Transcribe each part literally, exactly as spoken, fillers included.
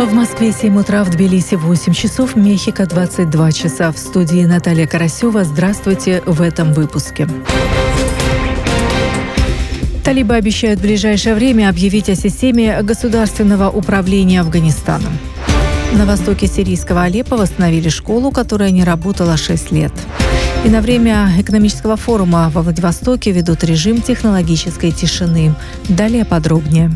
В Москве семь утра, в Тбилиси восемь часов, в Мехико двадцать два часа. В студии Наталья Карасева. Здравствуйте в этом выпуске. Талибы обещают в ближайшее время объявить о системе государственного управления Афганистаном. На востоке сирийского Алеппо восстановили школу, которая не работала шесть лет. И на время экономического форума во Владивостоке ведут режим технологической тишины. Далее подробнее.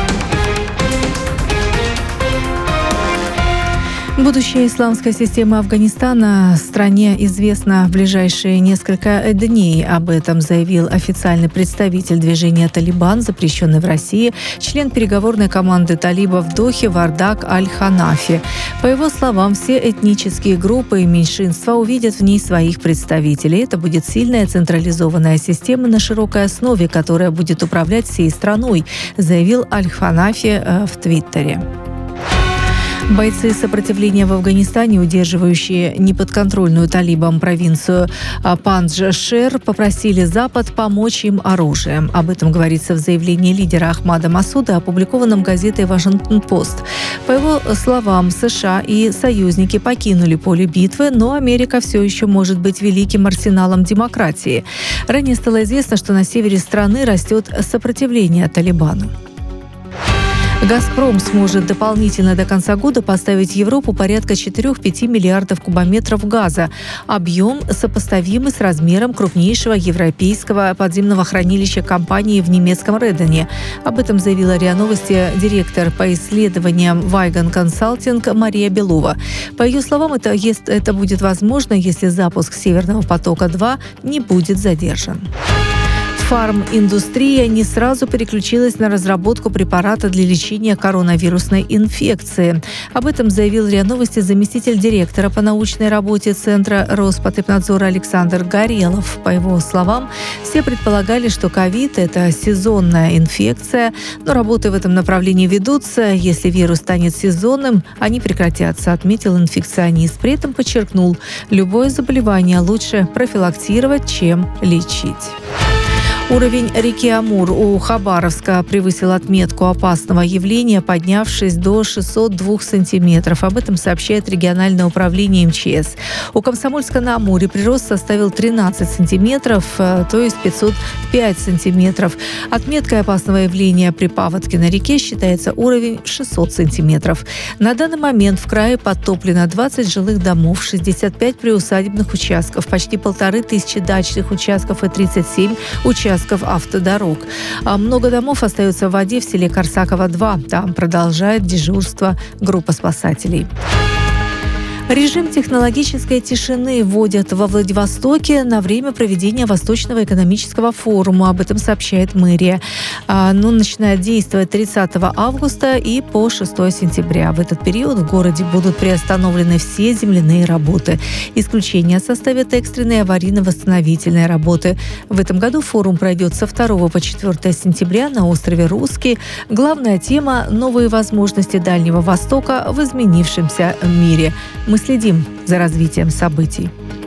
Будущее исламской системы Афганистана стране известно в ближайшие несколько дней. Об этом заявил официальный представитель движения «Талибан», запрещенный в России, член переговорной команды талибов в Дохе Вардак Аль-Ханафи. По его словам, все этнические группы и меньшинства увидят в ней своих представителей. Это будет сильная централизованная система на широкой основе, которая будет управлять всей страной, заявил Аль-Ханафи в Твиттере. Бойцы сопротивления в Афганистане, удерживающие неподконтрольную талибам провинцию Пандж-Шер, попросили Запад помочь им оружием. Об этом говорится в заявлении лидера Ахмада Масуда, опубликованном газетой «Вашингтон-Пост». По его словам, США и союзники покинули поле битвы, но Америка все еще может быть великим арсеналом демократии. Ранее стало известно, что на севере страны растет сопротивление Талибану. «Газпром» сможет дополнительно до конца года поставить в Европу порядка четыре-пять миллиардов кубометров газа. Объем сопоставимый с размером крупнейшего европейского подземного хранилища компании в немецком Редене. Об этом заявила РИА Новости директор по исследованиям Вайган Консалтинг Мария Белова. По ее словам, это, это будет возможно, если запуск «Северного потока-два» не будет задержан. Фарм-индустрия не сразу переключилась на разработку препарата для лечения коронавирусной инфекции. Об этом заявил РИА Новости заместитель директора по научной работе Центра Роспотребнадзора Александр Горелов. По его словам, все предполагали, что ковид – это сезонная инфекция, но работы в этом направлении ведутся. Если вирус станет сезонным, они прекратятся, отметил инфекционист. При этом подчеркнул, любое заболевание лучше профилактировать, чем лечить. Уровень реки Амур у Хабаровска превысил отметку опасного явления, поднявшись до шестисот двух сантиметров. Об этом сообщает региональное управление эм че эс. У Комсомольска-на-Амуре прирост составил тринадцать сантиметров, то есть пятьсот пять сантиметров. Отметкой опасного явления при паводке на реке считается уровень шестьсот сантиметров. На данный момент в крае подтоплено двадцать жилых домов, шестьдесят пять приусадебных участков, почти полторы тысячи дачных участков и тридцать семь участков автодорог. А много домов остаются в воде в селе Корсаково-два. Там продолжает дежурство группа спасателей. Режим технологической тишины вводят во Владивостоке на время проведения Восточного экономического форума. Об этом сообщает мэрия. Он начинает действовать тридцатого августа и по шестого сентября. В этот период в городе будут приостановлены все земляные работы. Исключение составят экстренные аварийно-восстановительные работы. В этом году форум пройдет со второго по четвёртое сентября на острове Русский. Главная тема – новые возможности Дальнего Востока в изменившемся мире. Мы следим за развитием событий.